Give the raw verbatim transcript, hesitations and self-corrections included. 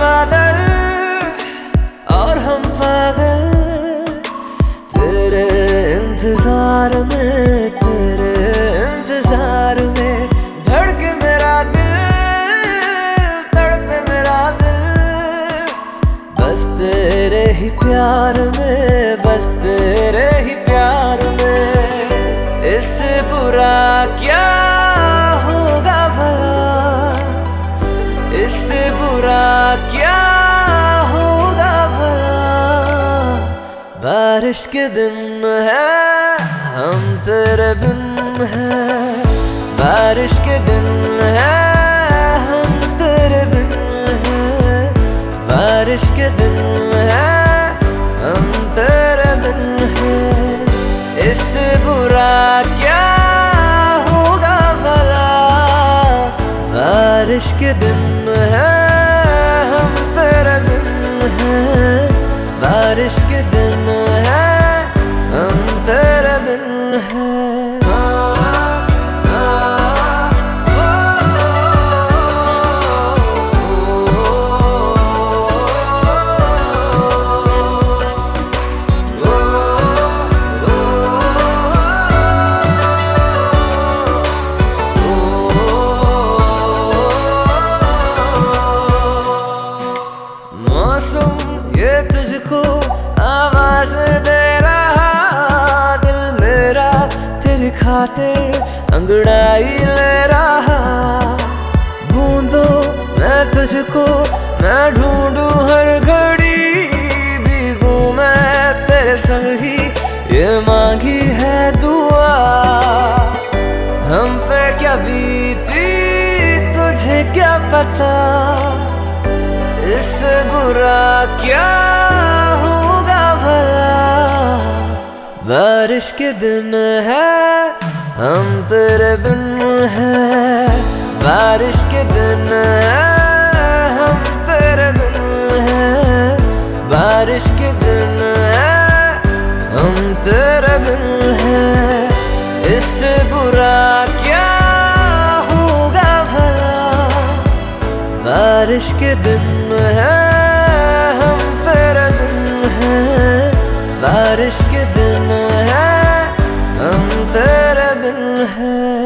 बादल और हम पागल, तेरे इंतजार में, तेरे इंतजार में धड़के मेरा दिल, तड़पे मेरा दिल, बस तेरे ही प्यार में, बस तेरे ही प्यार में। इससे बुरा क्या होगा भला, इससे बुरा क्या होगा भला। बारिश के दिन है हम तेरे बिन हैं, बारिश के दिन है हम तेरे बिन हैं, बारिश के दिन है हम तेरे बिन हैं। इससे बुरा क्या होगा भला, बारिश के दिन है हम तेरे बिन हैं, बारिश के दिन है हम तेरे बिन हैं। ये तुझको आवाज दे रहा, दिल मेरा तेरी खातिर अंगड़ाई ले रहा। बूंदों मैं तुझको मैं ढूंढूं हर घड़ी, भीगूं मैं तेरे संग ही ये मांगी है दुआ। हम पे क्या बीती तुझे क्या पता, इससे बुरा क्या होगा भला। बारिश के दिन है हम तेरे बिन हैं, बारिश के दिन है हम तेरे बिन हैं, बारिश के दिन है हम तेरे बिन हैं। इससे बुरा क्या होगा भला, बारिश के दिन है हम तेरे बिन हैं, बारिश के दिन है हम तेरे बिन हैं।